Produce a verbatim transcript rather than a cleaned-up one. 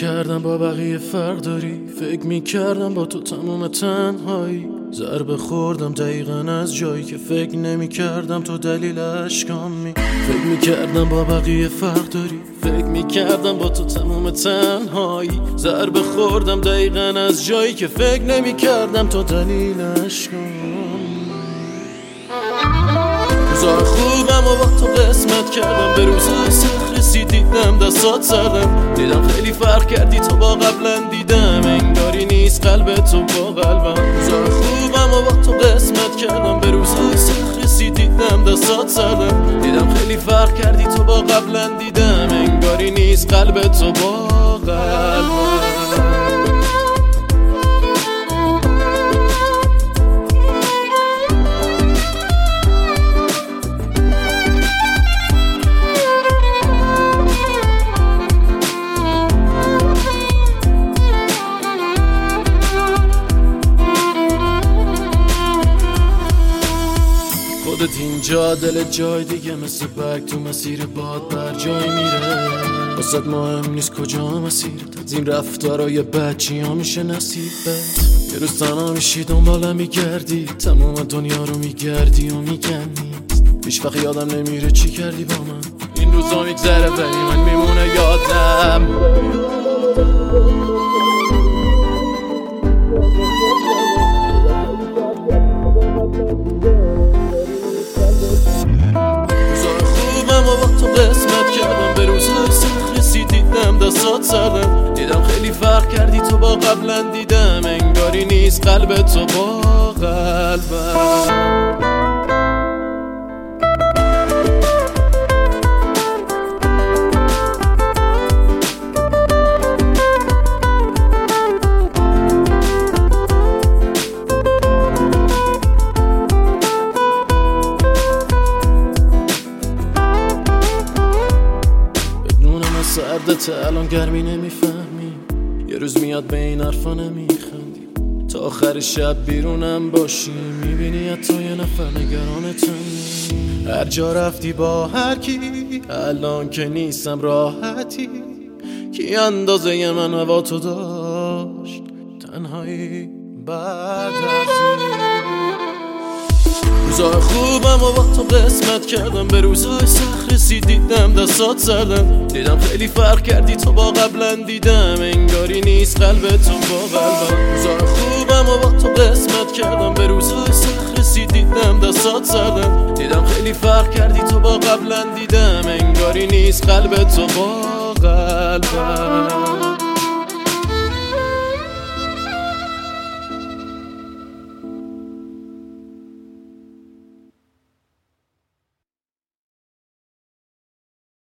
میکردم با بقیه فرق داری، فکر میکردم با تو تموم تنهایی. ضربه خوردم دقیقاً از جایی که فکر نمیکردم تو دلیل اشکامی. فکر میکردم با بقیه فرق داری، فکر میکردم با تو تموم تنهایی. ضربه خوردم دقیقاً از جایی که فکر نمیکردم تو دلیل اشکامی. روزای خوبم و با تو قسمت کردم، به روزای سخت رسیدیدم دستات سردم. دیدم خیلی فرق کردی تو با قبلا، دیدم انگاری نیست قلب تو با قلبم. روزای خوبم و با تو قسمت کردم، به روزای سخت رسیدیدم دستات سردم. دیدم خیلی فرق کردی تو با قبلا، دیدم انگاری نیست قلب تو با قلبم. خودت اینجا دل جای دیگه، مثل برگ تو مسیر باد بر جای میره. واسه مهم نیست کجا مسیرت، از این رفتارای بچی ها میشه نصیبت. یه روز تنها میشی دنبالم میگردی، تمام دنیا رو میگردی و میگنی. هیچ وقت یادم نمیره چی کردی با من. این روزا میگذره ولی من میمونه یادم. قسمت کردم، به روزهای سخت رسیدیدم دستات سردم. دیدم خیلی فرق کردی تو با قبلا، دیدم انگاری نیست قلب تو با قلبم. سردت الان گرمی نمیفهمی، یه روز میاد به این حرفا نمیخندی. تا آخر شب بیرونم باشی میبینی حتی یه نفر نگرانتم. هر جا رفتی با هر کی، الان که نیستم راحتی. کی اندازه من هوا تو داشت تنهایی بعد از این. روزای خوبم و با تو قسمت کردم، به روزای سخت رسیدیدم دستات سردم. دیدم خیلی فرق کردی تو با قبلا، دیدم انگاری نیست قلب تو با قلبم. روزای خوبم و با تو قسمت کردم، به روزای سخت رسیدیدم دستات سردم. دیدم خیلی فرق کردی تو با قبلا، دیدم انگاری نیست قلب تو با قلبم.